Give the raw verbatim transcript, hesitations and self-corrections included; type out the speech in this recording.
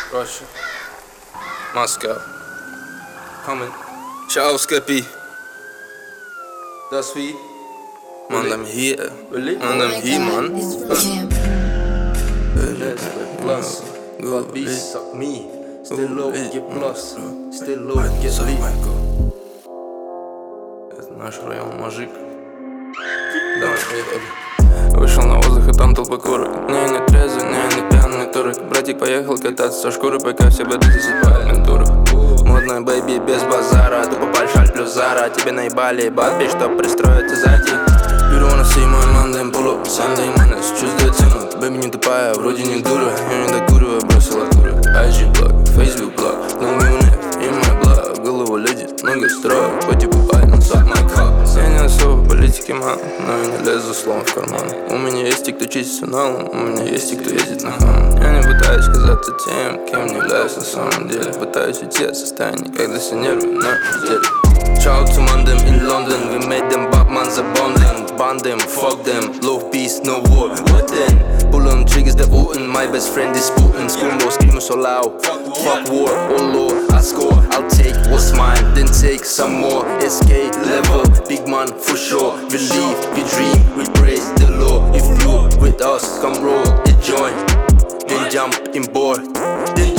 Russia, Moscow, coming. Ciao Skeppy. Das wie? Man, dem hier. Man, dem hier, man. Plus, vad vi sagt me. Still low, get plus. Still low, get lead. Это наш район, мужик. Давай, поехали. Вышел на воздух, и там толпа курок. Не, не трезвый, не, не пьяный турок. Братик поехал кататься со шкуры, пока все беды засыпают на турах. Модная бэйби без базара, тупо большаль плюс зара. Тебе наебали бабки, чтоб пристроиться сзади. You don't wanna see my Monday pull up Sunday minus, чувствую цену. Бэйби не тупая, вроде не дура. Я не докуриваю, бросила турок. ай джи блог, Facebook блог, long you next, in my blog. Голову летит, много строек, по типу Байден, suck my cock. Я не особо в политике, мам, но я не лезу словом в карман. У меня есть те, кто чистит налом, у меня есть те, кто ездит на хам. Я не пытаюсь казаться тем, кем не являюсь на самом деле. Пытаюсь уйти от состояния, когда все нервы на пределе. Ciao to Mandem in London, we made them Batman's abundant. Band them, fuck them, love peace, no war. What then? Pull on triggers, the Putin, my best friend is Putin. Screamo, screamo so loud. Fuck war, oh lord, I score, I'll take what's mine, then take some more. S K level, big man for sure. Believe, we dream, we praise the law. If you with us, come roll a joint, then jump in board, then